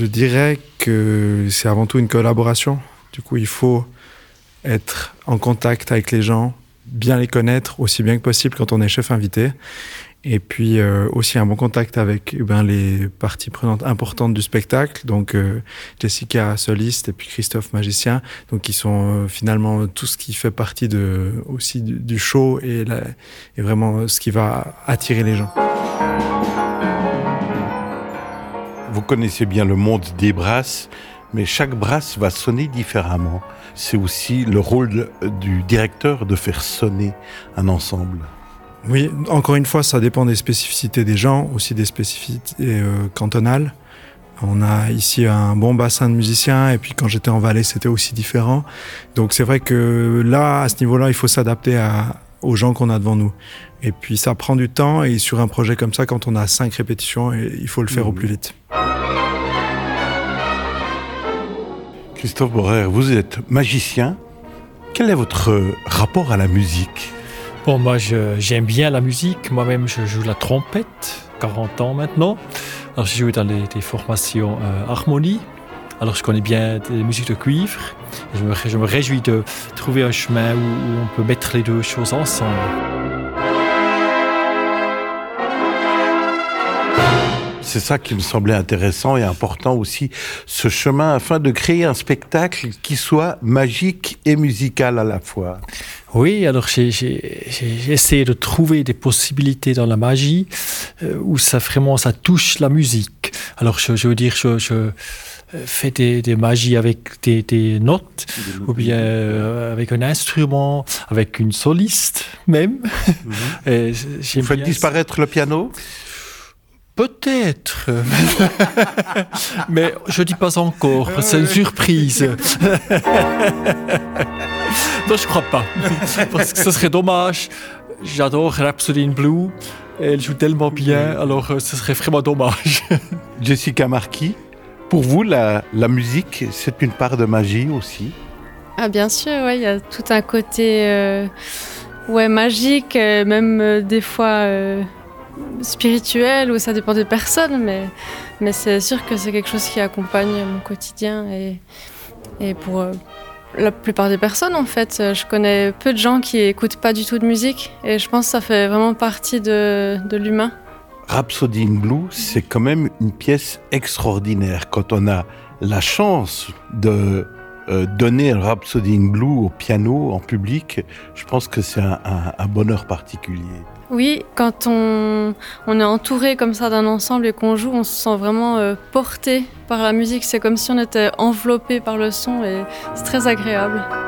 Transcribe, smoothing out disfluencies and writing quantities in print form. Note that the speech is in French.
Je dirais que c'est avant tout une collaboration. Du coup, il faut être en contact avec les gens, bien les connaître aussi bien que possible quand on est chef invité. Et puis aussi un bon contact avec les parties prenantes importantes du spectacle, donc Jessica soliste et puis Christophe magicien, donc qui sont finalement tout ce qui fait partie aussi du show et vraiment ce qui va attirer les gens. Vous connaissez bien le monde des brasses, mais chaque brasse va sonner différemment. C'est aussi le rôle du directeur de faire sonner un ensemble. Oui, encore une fois, ça dépend des spécificités des gens, aussi des spécificités cantonales. On a ici un bon bassin de musiciens, et puis quand j'étais en Valais, c'était aussi différent. Donc c'est vrai que là, à ce niveau-là, il faut s'adapter aux gens qu'on a devant nous. Et puis ça prend du temps, et sur un projet comme ça, quand on a 5 répétitions, il faut le faire au plus vite. Christophe Borrère, vous êtes magicien. Quel est votre rapport à la musique ? Bon, moi, j'aime bien la musique. Moi-même, je joue la trompette, 40 ans maintenant. Alors, j'ai joué dans des formations harmonie. Alors, je connais bien des musiques de cuivre. Et je me réjouis de trouver un chemin où on peut mettre les deux choses ensemble. C'est ça qui me semblait intéressant et important aussi, ce chemin afin de créer un spectacle qui soit magique et musical à la fois. Oui, alors j'ai essayé de trouver des possibilités dans la magie où ça touche la musique. Alors je veux dire, je fais des magies avec des notes, ou bien avec un instrument, avec une soliste même. Vous faites disparaître le piano ? Peut-être, mais je dis pas encore, c'est une surprise. Non, je crois pas, parce que ce serait dommage. J'adore Rhapsody in Blue, elle joue tellement bien, alors ce serait vraiment dommage. Jessica Marquis, pour vous, la musique, c'est une part de magie aussi ? Ah bien sûr, ouais, il y a tout un côté magique, même des fois... spirituel, ou ça dépend des personnes, mais c'est sûr que c'est quelque chose qui accompagne mon quotidien et pour la plupart des personnes en fait. Je connais peu de gens qui écoutent pas du tout de musique et je pense que ça fait vraiment partie de l'humain. Rhapsody in Blue, c'est quand même une pièce extraordinaire. Quand on a la chance de donner Rhapsody in Blue au piano en public, je pense que c'est un bonheur particulier. Oui, quand on est entouré comme ça d'un ensemble et qu'on joue, on se sent vraiment porté par la musique. C'est comme si on était enveloppé par le son et c'est très agréable.